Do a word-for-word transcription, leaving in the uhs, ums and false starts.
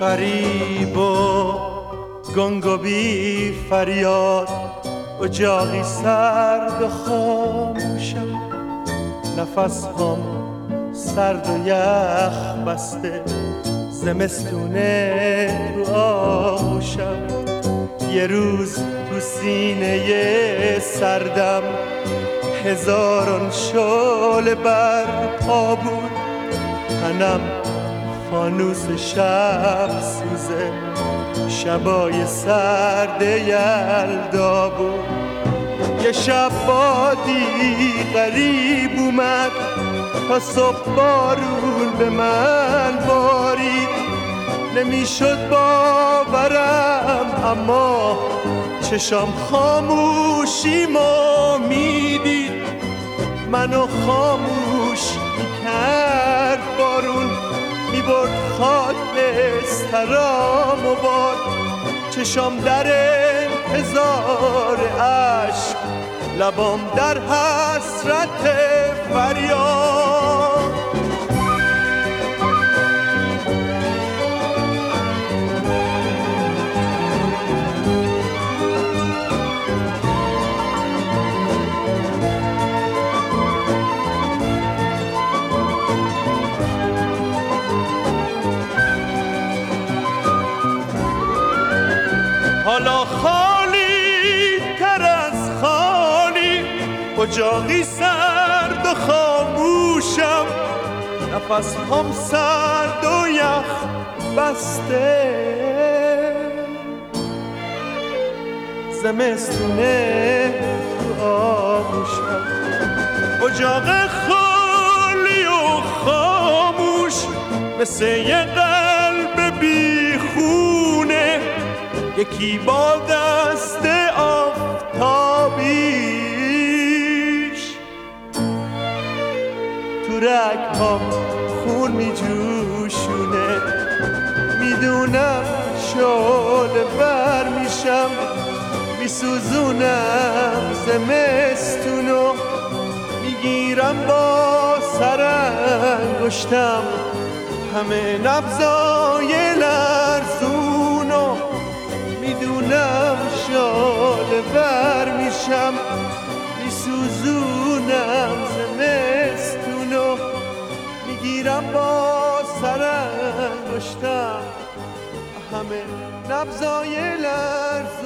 غریب و گنگ و بی فریاد، اجاقی سرد و خاموشم، نفس هم سرد و یخ بسته، زمستونه تو آغوشم. یه روز تو سینه سردم هزاران شعله برپا بود، تنم فانوس شب سوزه، شبای سرد یلدا بود. یه شب بادی غریب اومد، تا صبح بارون به من بارید، نمیشد باورم اما چشام خاموشیمو میدید، منو خاموش میکرد بارون، میبرد خاک بسترام و باد، چشام در انتظار عشق، لبام در حسرت فریاد. حالا خالی تر از خالی، اجاقی سرد و خاموشم، نفس هم سرد و یخ بسته، زمستونه تو آغوشم. اجاق خالی و خاموش مثل یه قلب بی خونه، یکی با دست آفتابیش تو رگ‌هام خون می جوشونه. میدونم شعله ور میشم، میسوزونم زمستونو، میگیرم با سرانگشتم همه نبضای لرزونو. میدونم شعله ور میشم، میسوزونم زمستونو، میگیرم با سرانگشتم همه نبضای لرزونو.